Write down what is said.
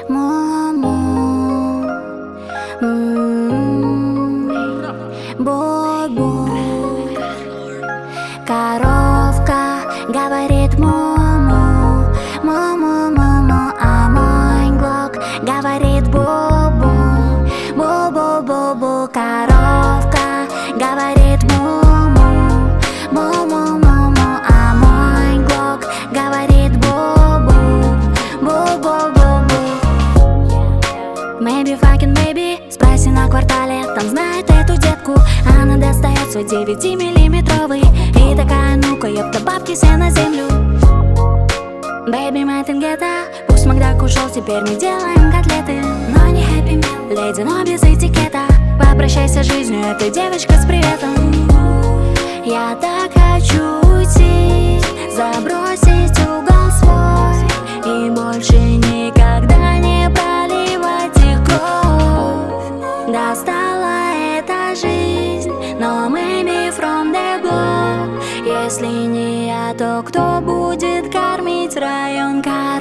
Мамо, бо-бо. Коровка говорит му-му, му-му-му-му, а мой глок говорит бу-бу, бу-бу-бу-бу. Коровка говорит му-му, му-му-му-му, а мой глок говорит бу-бу, бу-бу-бу-бу. Maybe fucking baby, спроси на квартале, там знает эту детку. Она достает свой 9-миллиметровый и такая: ну-ка, ёпта, бабки все на землю. Baby, Мэттенгетта, пусть Макдак ушел, теперь мы делаем котлеты. Но не Happy Meal, леди, но без этикета. Попрощайся с жизнью, эта девочка с приветом. Я так хочу уйти, забросить угол свой и больше никогда не проливать их кровь. Достала эта жизнь, но maybe from the block. Если не я, то кто будет кормить район?